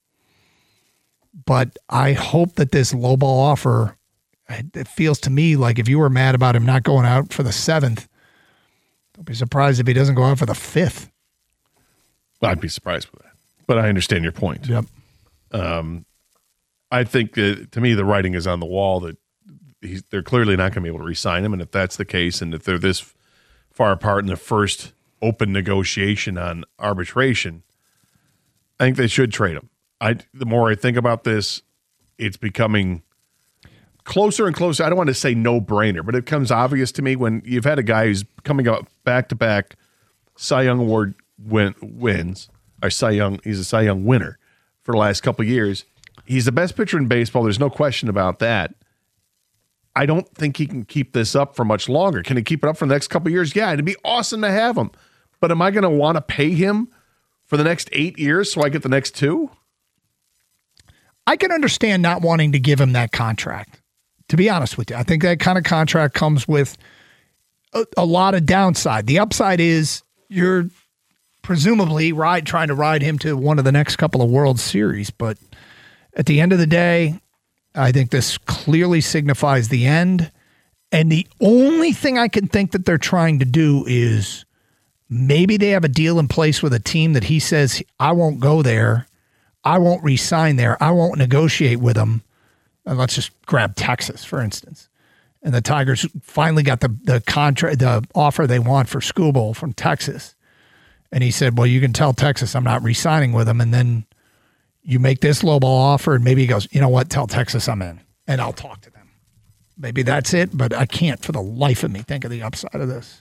But I hope that this lowball offer, it feels to me like if you were mad about him not going out for the seventh, don't be surprised if he doesn't go out for the fifth. I'd be surprised with that. But I understand your point. Yep. Um, I think that, to me, the writing is on the wall that he's, they're clearly not going to be able to re-sign him. And if that's the case, and if they're this far apart in the first open negotiation on arbitration, I think they should trade him. I, the more I think about this, it's becoming closer and closer. I don't want to say no-brainer, but it becomes obvious to me when you've had a guy who's coming up back-to-back Cy Young Award win, wins, or Cy Young, he's a Cy Young winner for the last couple of years. He's the best pitcher in baseball. There's no question about that. I don't think he can keep this up for much longer. Can he keep it up for the next couple of years? Yeah, it'd be awesome to have him. But am I going to want to pay him for the next eight years so I get the next two? I can understand not wanting to give him that contract, to be honest with you. I think that kind of contract comes with a, a lot of downside. The upside is you're presumably ride trying to ride him to one of the next couple of World Series. But at the end of the day, I think this clearly signifies the end. And the only thing I can think that they're trying to do is maybe they have a deal in place with a team that he says, I won't go there. I won't re-sign there. I won't negotiate with them. And let's just grab Texas, for instance. And the Tigers finally got the the contract, the offer they want for Skubal from Texas. And he said, well, you can tell Texas I'm not re-signing with them. And then you make this lowball offer, and maybe he goes, you know what, tell Texas I'm in, and I'll talk to them. Maybe that's it, but I can't for the life of me think of the upside of this.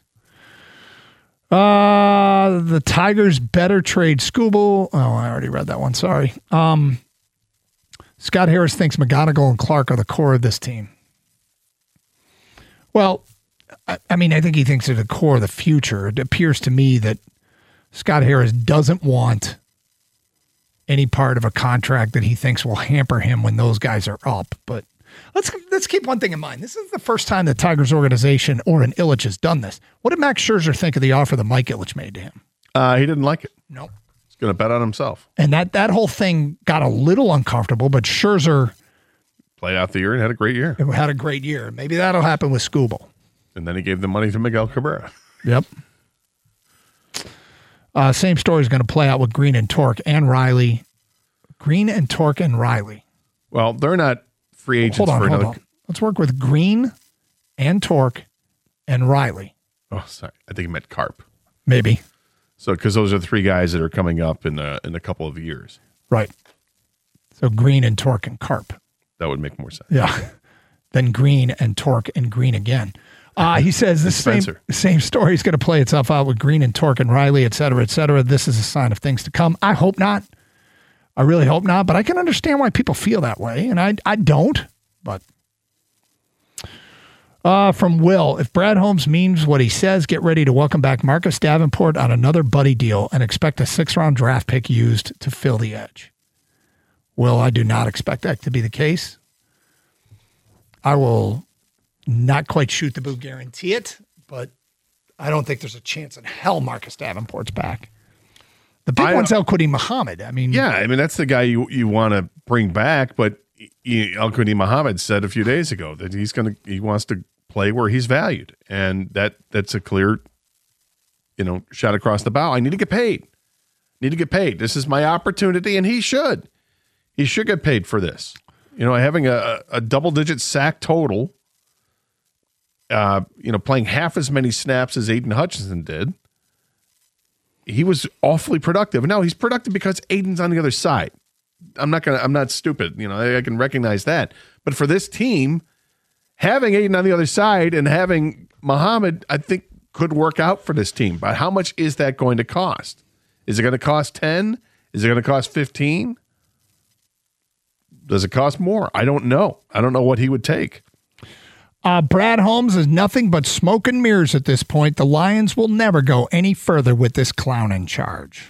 Uh, the Tigers better trade Skubal. Oh, I already read that one. Sorry. Um, Scott Harris thinks McGonigal and Clark are the core of this team. Well, I, I mean, I think he thinks they're the core of the future. It appears to me that Scott Harris doesn't want any part of a contract that he thinks will hamper him when those guys are up. But let's let's keep one thing in mind. This is the first time the Tigers organization or an Ilitch has done this. What did Max Scherzer think of the offer that Mike Ilitch made to him? Uh, he didn't like it. Nope. He's going to bet on himself. And that, that whole thing got a little uncomfortable, but Scherzer played out the year and had a great year. Had a great year. Maybe that'll happen with Skubal. And then he gave the money to Miguel Cabrera. Yep. Uh, same story is going to play out with Green and Torque and Riley. Green and Torque and Riley. Well, they're not free agents hold on, for hold another. on. Let's work with Green and Torque and Riley. Oh, sorry. I think he meant Carp. Maybe. So, because those are the three guys that are coming up in a, in a couple of years. Right. So Green and Torque and Carp. That would make more sense. Yeah. Then Green and Torque and Green again. Uh, he says the same, same story is going to play itself out with Green and Torque and Riley, et cetera, et cetera. This is a sign of things to come. I hope not. I really hope not, but I can understand why people feel that way, and I I don't. But uh, from Will, if Brad Holmes means what he says, get ready to welcome back Marcus Davenport on another buddy deal and expect a six-round draft pick used to fill the edge. Will, I do not expect that to be the case. I will not quite shoot the boo guarantee it, but I don't think there's a chance in hell Marcus Davenport's back. The big I, one's El Qudim Muhammad. I mean, yeah, I mean that's the guy you you want to bring back, but El Qudim Muhammad said a few days ago that he's gonna he wants to play where he's valued, and that that's a clear, you know, shot across the bow. I need to get paid. Need to get paid. This is my opportunity, and he should. He should get paid for this. You know, having a, a double digit sack total. Uh, you know, playing half as many snaps as Aiden Hutchinson did. He was awfully productive. Now he's productive because Aiden's on the other side. I'm not gonna. I'm not stupid. You know, I, I can recognize that. But for this team, having Aiden on the other side and having Muhammad, I think could work out for this team. But how much is that going to cost? Is it going to cost ten? Is it going to cost fifteen? Does it cost more? I don't know. I don't know what he would take. Uh, Brad Holmes is nothing but smoke and mirrors at this point. The Lions will never go any further with this clown in charge.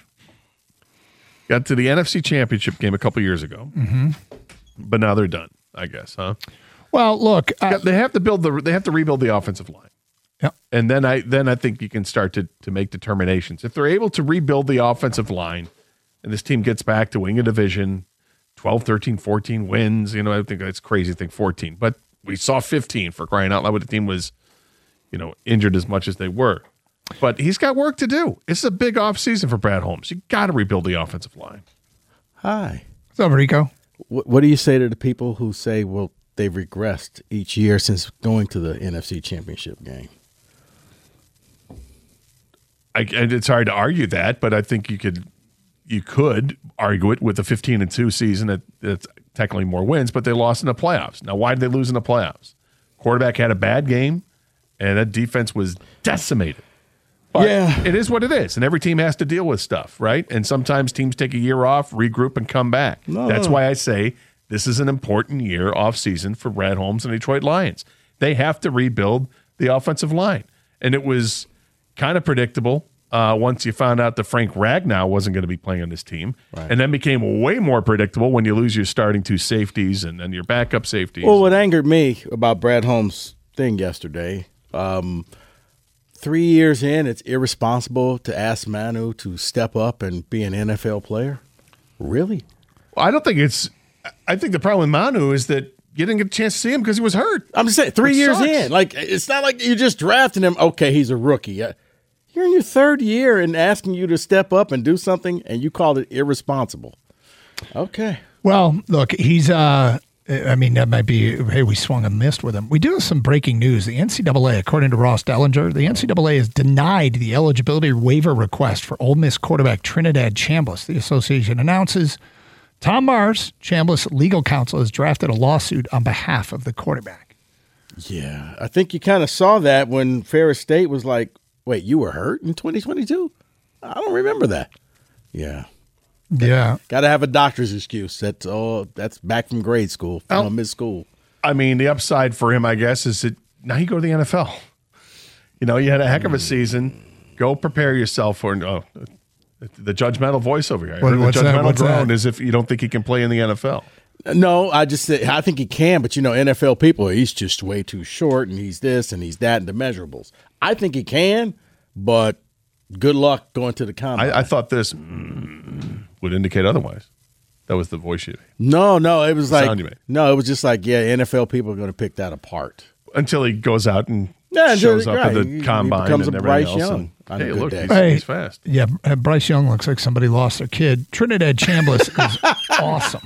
Got to the N F C Championship game a couple years ago, Mm-hmm. but now they're done. I guess, huh? Well, look, uh, they have to build the they have to rebuild the offensive line. Yep. And then I then I think you can start to to make determinations. If they're able to rebuild the offensive line, and this team gets back to winning a division, twelve, thirteen, fourteen wins. You know, I think that's crazy to think fourteen, but we saw fifteen for crying out loud when the team was, you know, injured as much as they were. But he's got work to do. It's a big offseason for Brad Holmes. You got to rebuild the offensive line. Hi. What's up, Rico? What, what do you say to the people who say, well, they've regressed each year since going to the N F C Championship game? I, and it's hard to argue that, but I think you could you could argue it with a fifteen and two season that that's technically more wins, but they lost in the playoffs. Now, why did they lose in the playoffs? Quarterback had a bad game, and that defense was decimated. But yeah. It is what it is, and every team has to deal with stuff, right? And sometimes teams take a year off, regroup, and come back. No, That's no. why I say this is an important year off season for Brad Holmes and Detroit Lions. They have to rebuild the offensive line, and it was kind of predictable uh, once you found out that Frank Ragnow wasn't going to be playing on this team, Right. and then became way more predictable when you lose your starting two safeties and then your backup safeties. Well, what angered me about Brad Holmes' thing yesterday, um, three years in, it's irresponsible to ask Manu to step up and be an N F L player? Really? I don't think it's – I think the problem with Manu is that you didn't get a chance to see him because he was hurt. I'm just saying, three Which years sucks. in. Like, it's not like you're just drafting him. Okay, he's a rookie. Uh, You're in your third year and asking you to step up and do something, and you called it irresponsible. Okay. Well, look, he's, uh, I mean, that might be, hey, we swung and missed with him. We do have some breaking news. The N C double A, according to Ross Dellinger, the N C double A has denied the eligibility waiver request for Ole Miss quarterback Trinidad Chambliss. The association announces Tom Mars, Chambliss' legal counsel, has drafted a lawsuit on behalf of the quarterback. Yeah, I think you kind of saw that when Ferris State was like, wait, you were hurt in twenty twenty-two? I don't remember that. Yeah. Yeah. Got to have a doctor's excuse. That's oh, that's back from grade school, from Oh. mid school. I mean, the upside for him, I guess, is that now you go to the N F L. You know, you had a heck of a season. Go prepare yourself for oh, the judgmental voice over here. What- the what's that? judgmental What's groan that? is if you don't think he can play in the N F L. No, I just said I think he can, but you know, N F L people, he's just way too short, and he's this and he's that, and the measurables. I think he can, but good luck going to the combine. I, I thought this mm, would indicate otherwise. That was the voice you no, no, it was The like sound you made. no, it was just like yeah, N F L people are going to pick that apart. until he goes out and Yeah, shows until- up right. at He- the he combine becomes and a everything Bryce else. Young And, on a hey, good look, day. he's, Hey, he's fast. Yeah, uh, Bryce Young looks like somebody lost their kid. Trinidad Chambliss is awesome.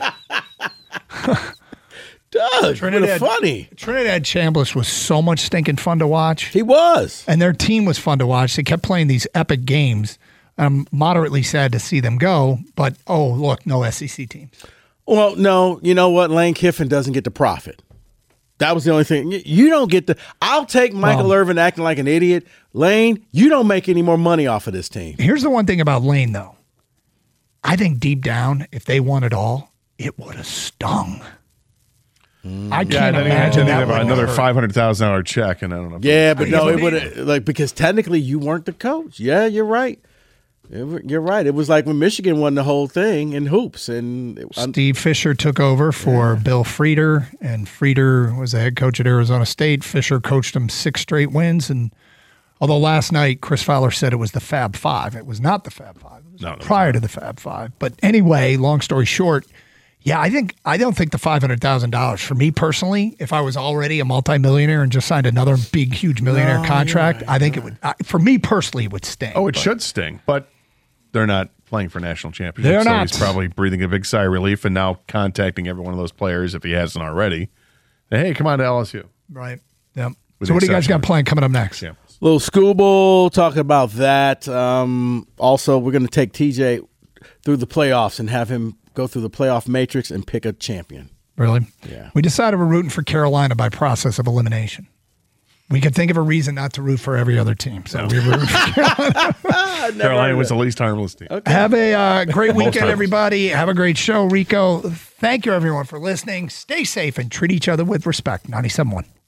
Does Trinidad funny. Trinidad Chambliss was so much stinking fun to watch. He was, and their team was fun to watch. They kept playing these epic games. I'm moderately sad to see them go, but oh look, no S E C teams. Well, no, you know what? Lane Kiffin doesn't get the profit. That was the only thing. You- You don't get the. I'll take Michael Well- Irvin acting like an idiot. Lane, you don't make any more money off of this team. Here's the one thing about Lane, though. I think deep down, if they won it all, it would have stung. I Yeah, can't then he- imagine then he'd that have would another hurt. five hundred thousand dollar check, and I don't know. Yeah, but I no, can't it would believe have like because technically you weren't the coach. Yeah, you're right. It wa- You're right. It was like when Michigan won the whole thing in hoops, and it, Steve Fisher took over for Bill Frieder, and Frieder was the head coach at Arizona State. Fisher coached them six straight wins, and although last night Chris Fowler said it was the Fab Five, it was not the Fab Five. It was No, no, prior to the Fab Five. But anyway, long story short, yeah, I think I don't think the five hundred thousand dollars for me personally. If I was already a multimillionaire and just signed another big, huge millionaire No, contract, you're I think it would. I, for me personally, it would sting. Oh, it but- should sting, but they're not playing for national championships. They're so not. He's probably breathing a big sigh of relief and now contacting every one of those players if he hasn't already. Hey, come on to L S U. Right. Yep. With So the what do you guys exception got of- planned coming up next? Yeah. Little school bowl, talking about that. Um, also, we're going to take T J through the playoffs and have him go through the playoff matrix and pick a champion. Really? Yeah. We decided we're rooting for Carolina by process of elimination. We could think of a reason not to root for every other team. So we root for Carolina. Carolina was the least harmless team. Have a uh, great Most weekend, times. everybody. Have a great show, Rico. Thank you, everyone, for listening. Stay safe and treat each other with respect. ninety-seven point one.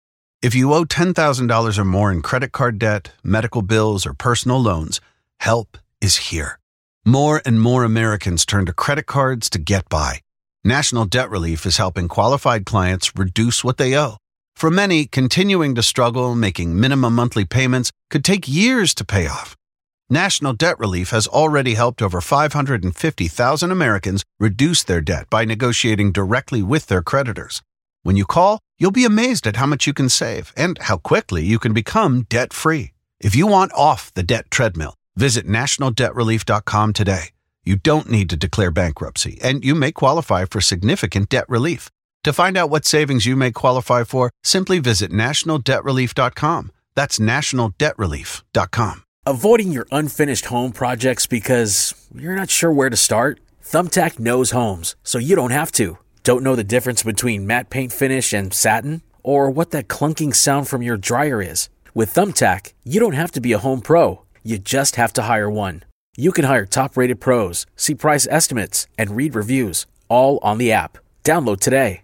If you owe ten thousand dollars or more in credit card debt, medical bills, or personal loans, help is here. More and more Americans turn to credit cards to get by. National Debt Relief is helping qualified clients reduce what they owe. For many, continuing to struggle making minimum monthly payments could take years to pay off. National Debt Relief has already helped over five hundred fifty thousand Americans reduce their debt by negotiating directly with their creditors. When you call, you'll be amazed at how much you can save and how quickly you can become debt-free. If you want off the debt treadmill, visit national debt relief dot com today. You don't need to declare bankruptcy, and you may qualify for significant debt relief. To find out what savings you may qualify for, simply visit national debt relief dot com. That's national debt relief dot com. Avoiding your unfinished home projects because you're not sure where to start? Thumbtack knows homes, so you don't have to. Don't know the difference between matte paint finish and satin? Or what that clunking sound from your dryer is? With Thumbtack, you don't have to be a home pro. You just have to hire one. You can hire top-rated pros, see price estimates, and read reviews, all on the app. Download today.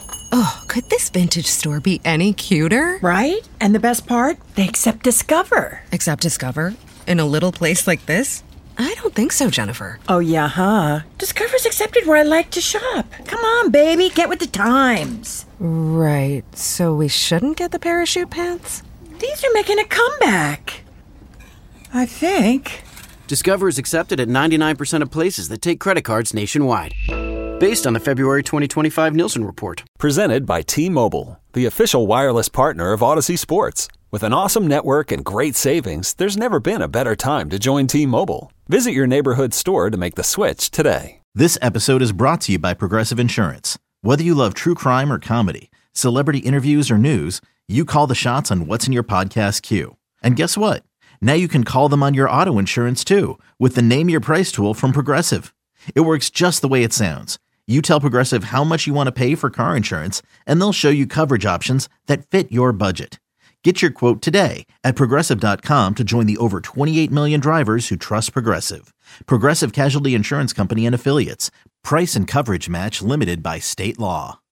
Oh, could this vintage store be any cuter? Right? And the best part? They accept Discover. Accept Discover? In a little place like this? I don't think so, Jennifer. Oh, yeah, huh? Discover's accepted where I like to shop. Come on, baby, get with the times. Right, so we shouldn't get the parachute pants? These are making a comeback. I think. Discover is accepted at ninety-nine percent of places that take credit cards nationwide. Based on the February twenty twenty-five Nielsen report. Presented by T-Mobile, the official wireless partner of Odyssey Sports. With an awesome network and great savings, there's never been a better time to join T-Mobile. Visit your neighborhood store to make the switch today. This episode is brought to you by Progressive Insurance. Whether you love true crime or comedy, celebrity interviews or news, you call the shots on what's in your podcast queue. And guess what? Now you can call them on your auto insurance too with the Name Your Price tool from Progressive. It works just the way it sounds. You tell Progressive how much you want to pay for car insurance, and they'll show you coverage options that fit your budget. Get your quote today at Progressive dot com to join the over twenty-eight million drivers who trust Progressive. Progressive Casualty Insurance Company and Affiliates. Price and coverage match limited by state law.